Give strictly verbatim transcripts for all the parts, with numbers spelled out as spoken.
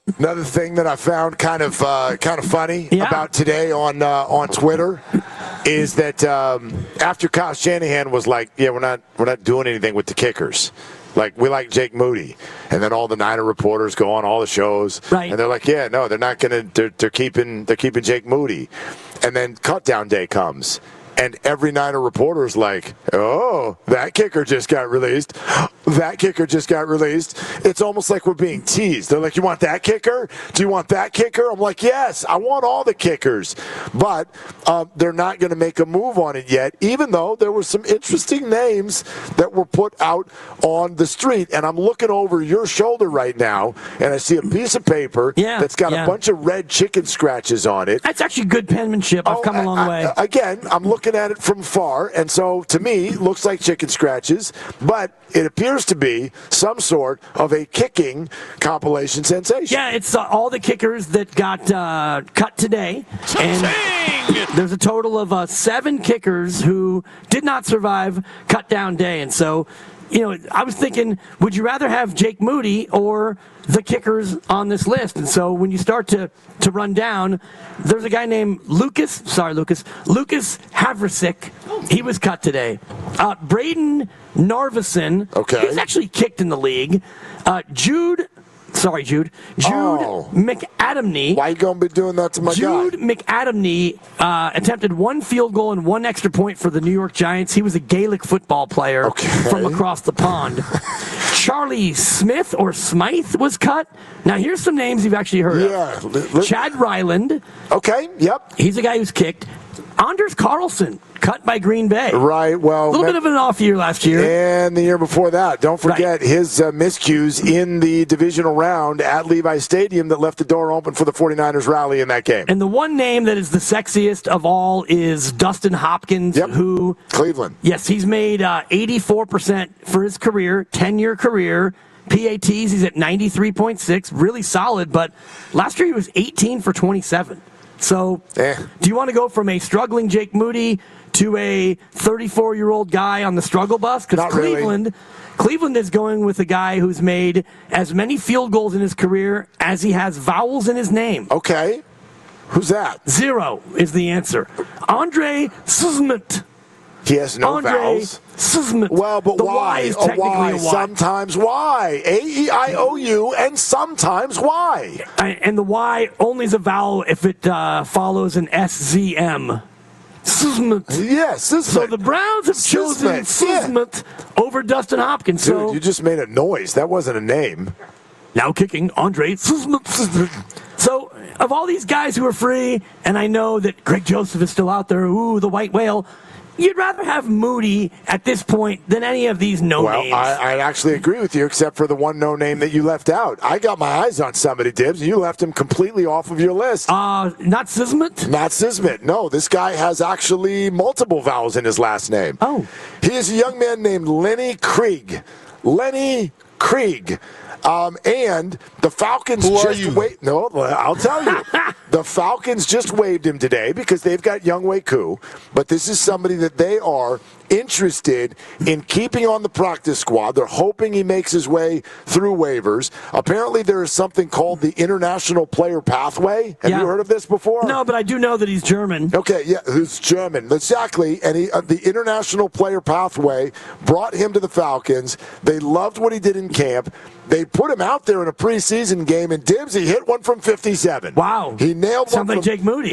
Another thing that I found kind of uh, kind of funny Yeah. about today on uh, on Twitter is that um, after Kyle Shanahan was like, "Yeah, we're not we're not doing anything with the kickers. Like, we like Jake Moody," and then all the Niner reporters go on all the shows, right. and they're like, "Yeah, no, they're not gonna. They're, they're keeping they're keeping Jake Moody," and then cutdown day comes. And every Niner reporter is like, "Oh, that kicker just got released. That kicker just got released." It's almost like we're being teased. They're like, "You want that kicker? Do you want that kicker?" I'm like, "Yes, I want all the kickers." But uh, they're not going to make a move on it yet, even though there were some interesting names that were put out on the street. And I'm looking over your shoulder right now, and I see a piece of paper yeah, that's got yeah. a bunch of red chicken scratches on it. That's actually good penmanship. I've Oh, come a long I, way. I, again, I'm looking at it from far, and so to me, it looks like chicken scratches, but it appears to be some sort of a kicking compilation sensation. Yeah, it's uh, all the kickers that got uh, cut today. And there's a total of uh, seven kickers who did not survive cut down day. And so, you know, I was thinking, would you rather have Jake Moody or the kickers on this list? And so when you start to, to run down, there's a guy named Lucas, sorry, Lucas, Lucas Havrasik. He was cut today. Uh, Braden Narvison. Okay. He's actually kicked in the league. Uh, Jude, sorry, Jude. Jude Oh. McAdamney. Why you going to be doing that to my Jude guy? McAdamney uh, attempted one field goal and one extra point for the New York Giants. He was a Gaelic football player Okay. from across the pond. Charlie Smith or Smythe was cut. Now, here's some names you've actually heard Yeah. of. Li- li- Chad Ryland. Okay, yep. He's a guy who's kicked. Anders Carlson, cut by Green Bay. Right, well. A little bit of an off year last year. And the year before that. Don't forget Right. his uh, miscues in the divisional round at Levi Stadium that left the door open for the 49ers rally in that game. And the one name that is the sexiest of all is Dustin Hopkins, Yep. who, Cleveland. yes, he's made uh, eighty-four percent for his career, ten-year career. P A Ts, he's at ninety-three point six, really solid, but last year he was eighteen for twenty-seven. So, Eh. do you want to go from a struggling Jake Moody to a thirty-four-year-old guy on the struggle bus? Because Not really. Cleveland, Cleveland is going with a guy who's made as many field goals in his career as he has vowels in his name. Okay. Who's that? Zero is the answer. Andre Sismet. He has no Andre vowels. Sismet. Well, but the why? Y is A technically Y. a Y. Sometimes Y. A E I O U and sometimes Y. And the Y only is a vowel if it uh, follows an S Z M. Sismet. Yes. This So the Browns have chosen Sismet, yeah. Sismet over Dustin Hopkins. Dude, So you just made a noise. That wasn't a name. now kicking Andre Sismet. So of all these guys who are free, and I know that Greg Joseph is still out there, ooh, the white whale, you'd rather have Moody at this point than any of these no Well, names. I, I actually agree with you, except for the one no name that you left out. I got my eyes on somebody, Dibbs, and you left him completely off of your list. uh, not Sismet? Not Sismet. No, this guy has actually multiple vowels in his last name. Oh. He is a young man named Lenny Krieg. Lenny Krieg. Um, and the Falcons Who are just you? wait. No, I'll tell you. The Falcons just waived him today because they've got Younghoe Koo, but this is somebody that they are interested in keeping on the practice squad. They're hoping he makes his way through waivers. Apparently, there is something called the International Player Pathway. Have Yeah. you heard of this before? No, but I do know that he's German. Okay, yeah, who's German. Exactly. And he, uh, the International Player Pathway brought him to the Falcons. They loved what he did in camp. They put him out there in a preseason game, and Dibbs, he hit one from fifty-seven. Wow. He nailed Sounds one like from, Jake Moody.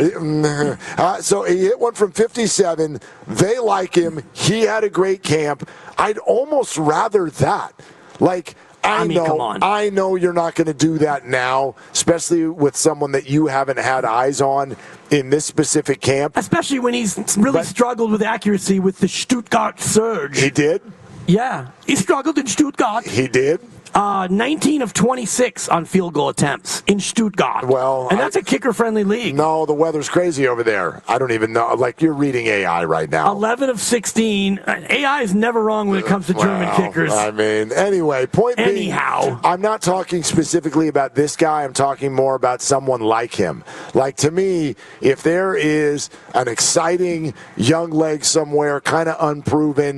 Uh, so he hit one from fifty-seven. They like him. He had a great camp. I'd almost rather that. Like, I, I mean, know, come on. I know you're not going to do that now, especially with someone that you haven't had eyes on in this specific camp. Especially when he's really But- struggled with accuracy with the Stuttgart Surge. He did. Yeah, he struggled in Stuttgart. He did. Uh, nineteen of twenty-six on field goal attempts in Stuttgart. Well, and that's I- a kicker-friendly league. No, the weather's crazy over there. I don't even know. Like, you're reading A I right now. eleven of sixteen. Uh, A I is never wrong when it comes to German Well, kickers. I mean, anyway, point being, Anyhow. I'm not talking specifically about this guy. I'm talking more about someone like him. Like, to me, if there is an exciting young leg somewhere, kind of unproven,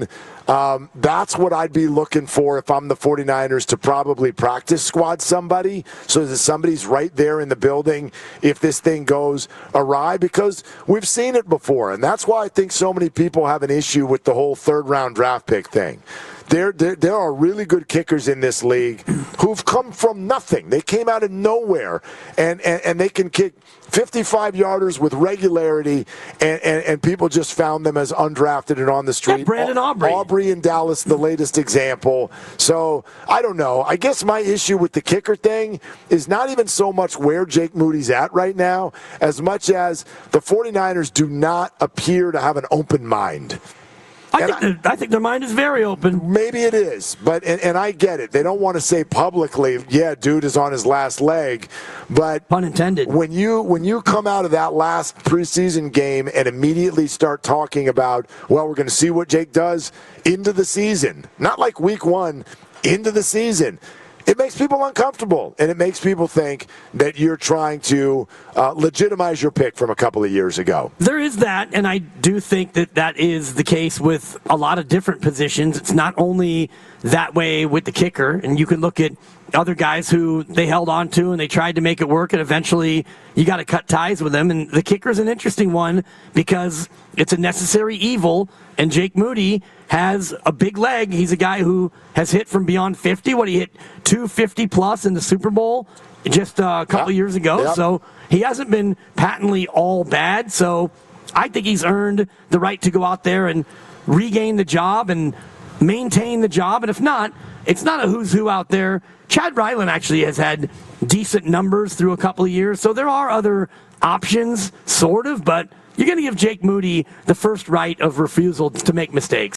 Um, that's what I'd be looking for if I'm the 49ers, to probably practice squad somebody so that somebody's right there in the building if this thing goes awry, because we've seen it before. And that's why I think so many people have an issue with the whole third-round draft pick thing. There, there, there are really good kickers in this league who've come from nothing. They came out of nowhere, and, and, and they can kick fifty-five-yarders with regularity, and, and, and people just found them as undrafted and on the street. Yeah, Brandon Aubrey. Aubrey in Dallas, the latest example. So, I don't know. I guess my issue with the kicker thing is not even so much where Jake Moody's at right now, as much as the 49ers do not appear to have an open mind. I think, I, the, I think their mind is very open. Maybe it is, but and, and I get it. They don't want to say publicly, yeah, dude is on his last leg, but pun intended. When you when you come out of that last preseason game and immediately start talking about, well, we're going to see what Jake does into the season, not like week one, into the season. It makes people uncomfortable, and it makes people think that you're trying to uh, legitimize your pick from a couple of years ago. There is that, and I do think that that is the case with a lot of different positions. It's not only that way with the kicker, and you can look at other guys who they held on to and they tried to make it work, and eventually you got to cut ties with them. And the kicker's an interesting one because it's a necessary evil, and Jake Moody has a big leg. He's a guy who has hit from beyond fifty. What, he hit two fifty plus in the Super Bowl just uh, a couple yep. years ago. Yep. So he hasn't been patently all bad. So I think he's earned the right to go out there and regain the job and maintain the job. And if not, it's not a who's who out there. Chad Ryland actually has had decent numbers through a couple of years. So there are other options, sort of, but you're going to give Jake Moody the first right of refusal to make mistakes.